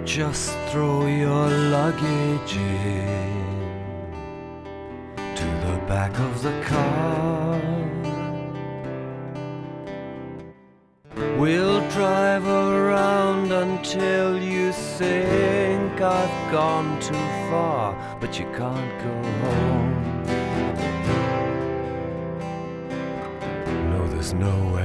Just throw your luggage in to the back of the car. We'll drive around until you think I've gone too far, but you can't go home. No, there's nowhere